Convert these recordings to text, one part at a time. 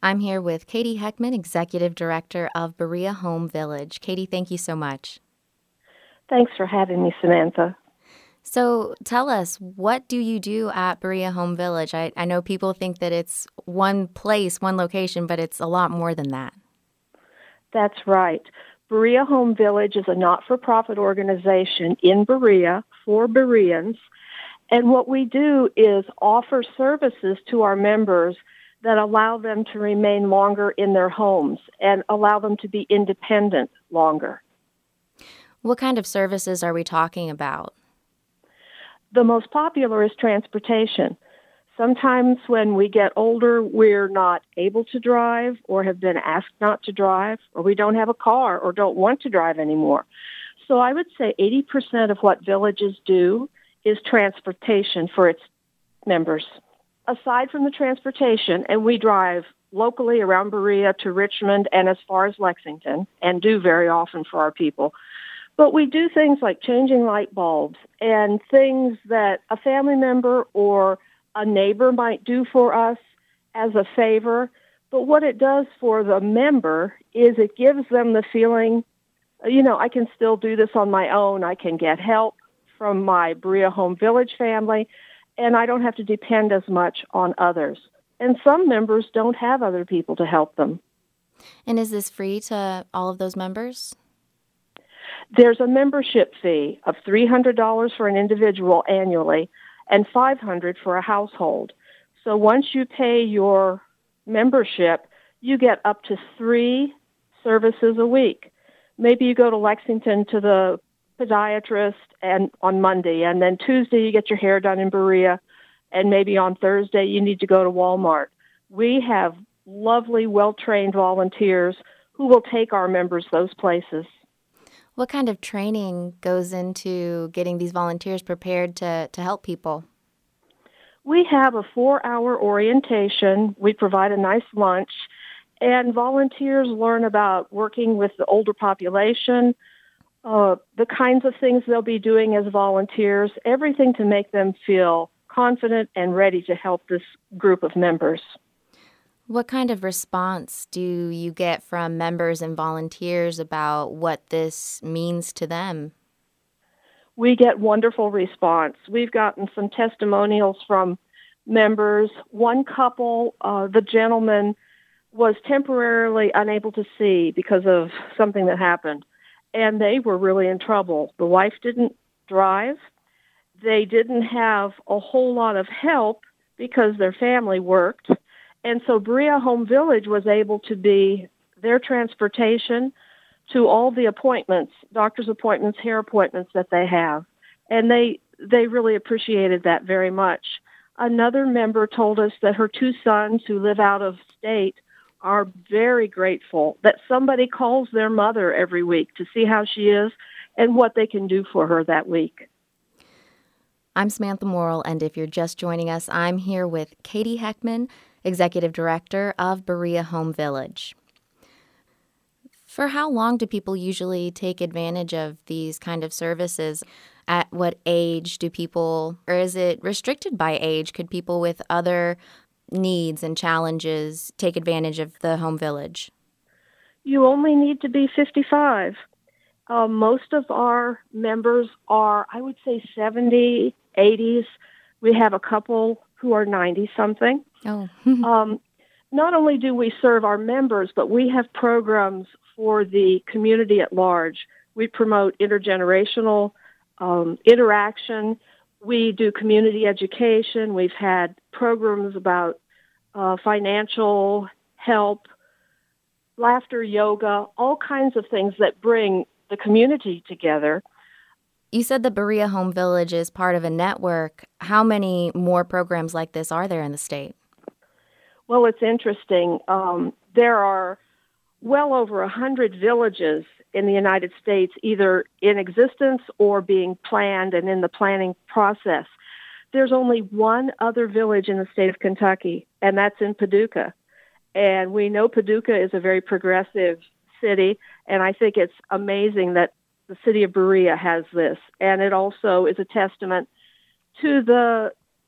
I'm here with Katie Heckman, Executive Director of Berea Home Village. Katie, thank you so much. Thanks for having me, Samantha. So tell us, what do you do at Berea Home Village? I know people think that it's one place, one location, but it's a lot more than that. That's right. Berea Home Village is a not-for-profit organization in Berea for Bereans, and what we do is offer services to our members that allow them to remain longer in their homes and allow them to be independent longer. What kind of services are we talking about? The most popular is transportation. Sometimes when we get older, we're not able to drive or have been asked not to drive, or we don't have a car or don't want to drive anymore. So I would say 80% of what villages do is transportation for its members. Aside from the transportation, and we drive locally around Berea to Richmond and as far as Lexington, and do very often for our people, but we do things like changing light bulbs and things that a family member or a neighbor might do for us as a favor. But what it does for the member is it gives them the feeling, I can still do this on my own. I can get help from my Berea Home Village family, and I don't have to depend as much on others. And some members don't have other people to help them. And is this free to all of those members? There's a membership fee of $300 for an individual annually and $500 for a household. So once you pay your membership, you get up to 3 services a week. Maybe you go to Lexington to the podiatrist and on Monday, and then Tuesday you get your hair done in Berea, and maybe on Thursday you need to go to Walmart. We have lovely, well-trained volunteers who will take our members those places. What kind of training goes into getting these volunteers prepared to help people? We have a 4-hour orientation. We provide a nice lunch, and volunteers learn about working with the older population, the kinds of things they'll be doing as volunteers, everything to make them feel confident and ready to help this group of members. What kind of response do you get from members and volunteers about what this means to them? We get wonderful response. We've gotten some testimonials from members. One couple, the gentleman was temporarily unable to see because of something that happened, and they were really in trouble. The wife didn't drive. They didn't have a whole lot of help because their family worked. And so Berea Home Village was able to be their transportation to all the appointments, doctor's appointments, hair appointments that they have. And they really appreciated that very much. Another member told us that her 2 sons who live out of state are very grateful that somebody calls their mother every week to see how she is and what they can do for her that week. I'm Samantha Morrill, and if you're just joining us, I'm here with Katie Heckman, Executive Director of Berea Home Village. For how long do people usually take advantage of these kind of services? At what age do people, or is it restricted by age? Could people with other needs and challenges take advantage of the home village? You only need to be 55. Most of our members are, I would say, 70, 80s. We have a couple who are 90-something. Oh. Not only do we serve our members, but we have programs for the community at large. We promote intergenerational interaction. We do community education. We've had programs about financial help, laughter yoga, all kinds of things that bring the community together. You said the Berea Home Village is part of a network. How many more programs like this are there in the state? Well, it's interesting. There are well over 100 villages in the United States, either in existence or being planned and in the planning process. There's only one other village in the state of Kentucky, and that's in Paducah. And we know Paducah is a very progressive city, and I think it's amazing that the city of Berea has this. And it also is a testament to the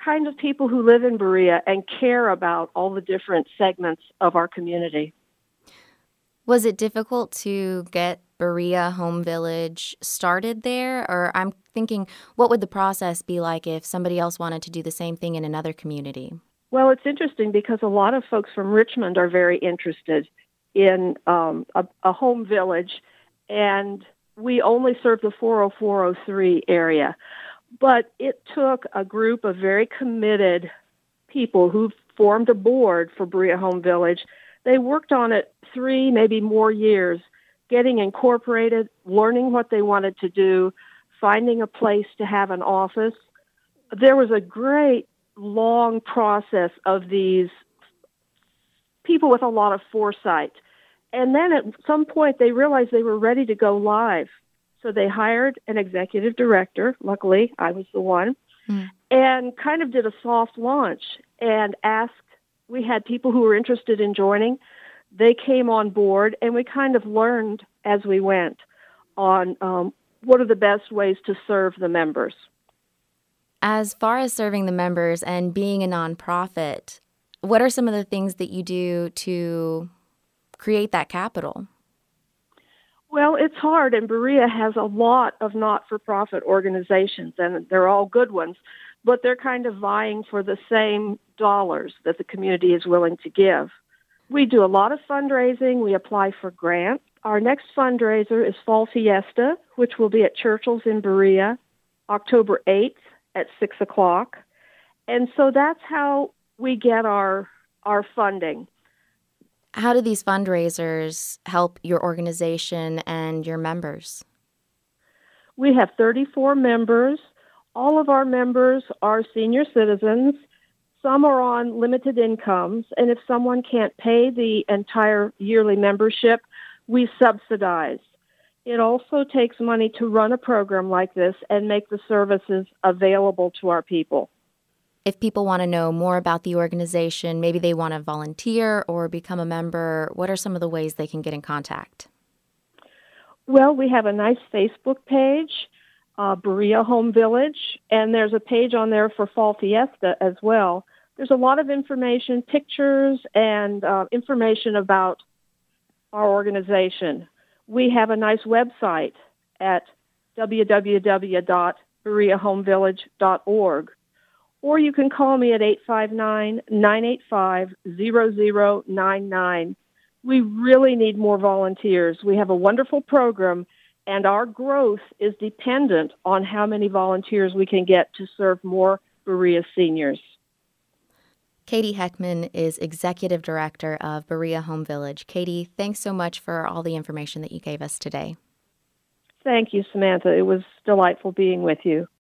kind of people who live in Berea and care about all the different segments of our community. Was it difficult to get Berea Home Village started there? Or I'm thinking, what would the process be like if somebody else wanted to do the same thing in another community? Well, it's interesting because a lot of folks from Richmond are very interested in a home village, and we only serve the 40403 area. But it took a group of very committed people who formed a board for Berea Home Village. They worked on it 3, maybe more years, getting incorporated, learning what they wanted to do, finding a place to have an office. There was a great long process of these people with a lot of foresight. And then at some point they realized they were ready to go live. So they hired an executive director. Luckily, I was the one. And kind of did a soft launch and asked, we had people who were interested in joining. They came on board, and we kind of learned as we went on what are the best ways to serve the members. As far as serving the members and being a nonprofit, what are some of the things that you do to create that capital? Well, it's hard, and Berea has a lot of not-for-profit organizations, and they're all good ones, but they're kind of vying for the same dollars that the community is willing to give. We do a lot of fundraising. We apply for grants. Our next fundraiser is Fall Fiesta, which will be at Churchill's in Berea, October 8th at 6 o'clock. And so that's how we get our funding. How do these fundraisers help your organization and your members? We have 34 members. All of our members are senior citizens. Some are on limited incomes, and if someone can't pay the entire yearly membership, we subsidize. It also takes money to run a program like this and make the services available to our people. If people want to know more about the organization, maybe they want to volunteer or become a member, what are some of the ways they can get in contact? Well, we have a nice Facebook page, Berea Home Village, and there's a page on there for Fall Fiesta as well. There's a lot of information, pictures, and information about our organization. We have a nice website at www.bereahomevillage.org. Or you can call me at 859-985-0099. We really need more volunteers. We have a wonderful program, and our growth is dependent on how many volunteers we can get to serve more Berea seniors. Katie Heckman is Executive Director of Berea Home Village. Katie, thanks so much for all the information that you gave us today. Thank you, Samantha. It was delightful being with you.